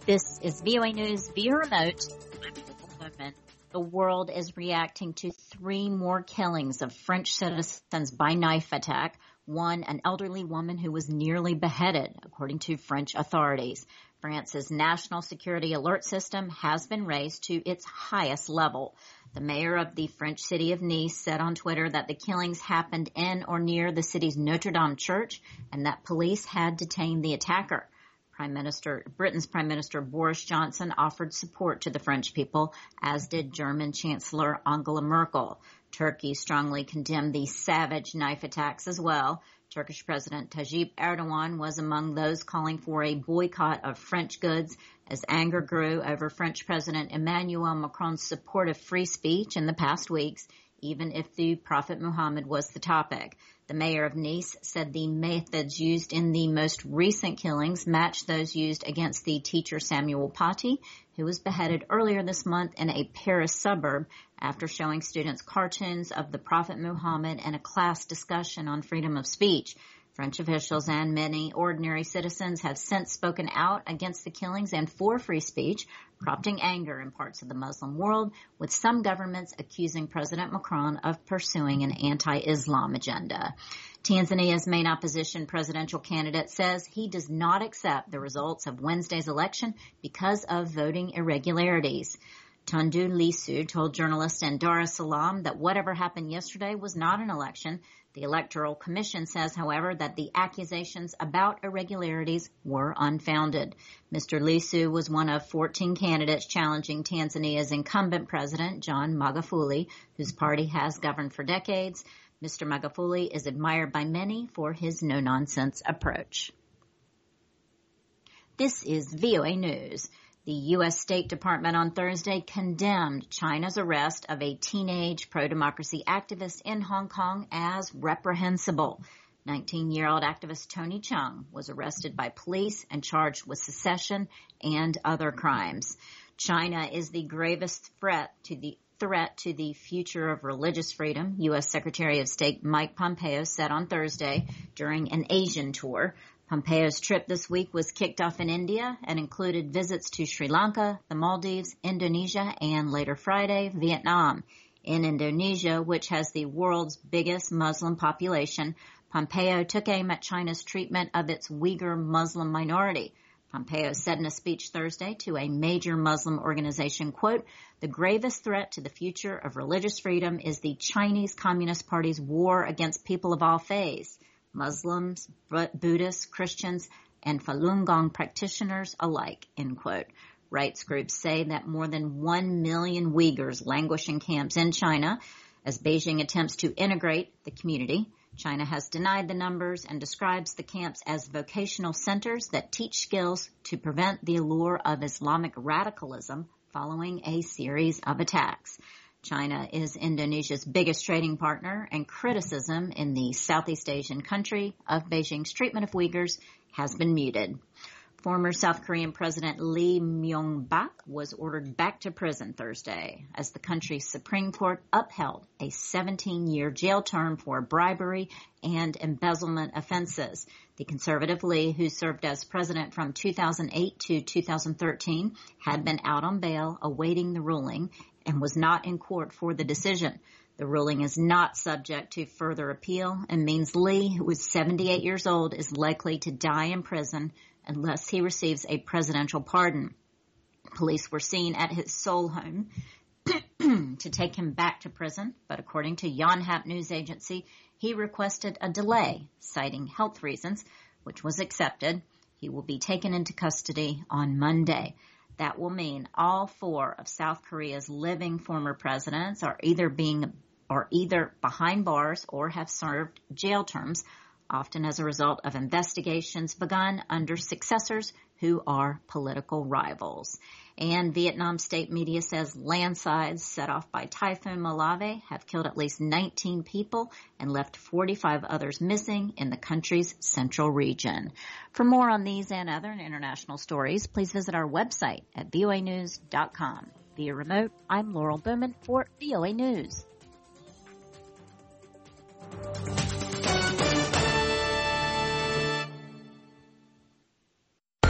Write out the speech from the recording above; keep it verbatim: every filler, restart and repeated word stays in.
This is V O A News via remote. I'm Nicole Bowman. The world is reacting to three more killings of French citizens by knife attack. One, an elderly woman who was nearly beheaded, according to French authorities. France's national security alert system has been raised to its highest level. The mayor of the French city of Nice said on Twitter that the killings happened in or near the city's Notre Dame church and that police had detained the attacker. Prime Minister, Britain's Prime Minister Boris Johnson offered support to the French people, as did German Chancellor Angela Merkel. Turkey strongly condemned the savage knife attacks as well. Turkish President Tayyip Erdogan was among those calling for a boycott of French goods as anger grew over French President Emmanuel Macron's support of free speech in the past weeks, even if the Prophet Muhammad was the topic. The mayor of Nice said the methods used in the most recent killings matched those used against the teacher Samuel Paty, who was beheaded earlier this month in a Paris suburb after showing students cartoons of the Prophet Muhammad and a class discussion on freedom of speech. French officials and many ordinary citizens have since spoken out against the killings and for free speech, prompting anger in parts of the Muslim world, with some governments accusing President Macron of pursuing an anti-Islam agenda. Tanzania's main opposition presidential candidate says he does not accept the results of Wednesday's election because of voting irregularities. Tundu Lissu told journalists in Dar es Salaam that whatever happened yesterday was not an election. The Electoral Commission says, however, that the accusations about irregularities were unfounded. Mister Lissu was one of fourteen candidates challenging Tanzania's incumbent president, John Magufuli, whose party has governed for decades. Mister Magufuli is admired by many for his no-nonsense approach. This is V O A News. The U S State Department on Thursday condemned China's arrest of a teenage pro-democracy activist in Hong Kong as reprehensible. nineteen-year-old activist Tony Chung was arrested by police and charged with secession and other crimes. China is the gravest threat to the threat to the future of religious freedom, U S Secretary of State Mike Pompeo said on Thursday during an Asian tour. Pompeo's trip this week was kicked off in India and included visits to Sri Lanka, the Maldives, Indonesia, and later Friday, Vietnam. In Indonesia, which has the world's biggest Muslim population, Pompeo took aim at China's treatment of its Uyghur Muslim minority. Pompeo said in a speech Thursday to a major Muslim organization, quote, "The gravest threat to the future of religious freedom is the Chinese Communist Party's war against people of all faiths. Muslims, Buddhists, Christians, and Falun Gong practitioners alike," end quote. Rights groups say that more than one million Uyghurs languish in camps in China as Beijing attempts to integrate the community. China has denied the numbers and describes the camps as vocational centers that teach skills to prevent the allure of Islamic radicalism following a series of attacks. China is Indonesia's biggest trading partner, and criticism in the Southeast Asian country of Beijing's treatment of Uyghurs has been muted. Former South Korean President Lee Myung-bak was ordered back to prison Thursday as the country's Supreme Court upheld a seventeen-year jail term for bribery and embezzlement offenses. The conservative Lee, who served as president from two thousand eight to two thousand thirteen, had been out on bail awaiting the ruling and was not in court for the decision. The ruling is not subject to further appeal and means Lee, who is seventy-eight years old, is likely to die in prison unless he receives a presidential pardon. Police were seen at his Seoul home to take him back to prison, but according to Yonhap news agency, he requested a delay, citing health reasons, which was accepted. He will be taken into custody on Monday. That will mean all four of South Korea's living former presidents are either being are either behind bars or have served jail terms, often as a result of investigations begun under successors who are political rivals. And Vietnam state media says landslides set off by Typhoon Malave have killed at least nineteen people and left forty-five others missing in the country's central region. For more on these and other international stories, please visit our website at V O A news dot com. Via remote, I'm Laurel Bowman for V O A News.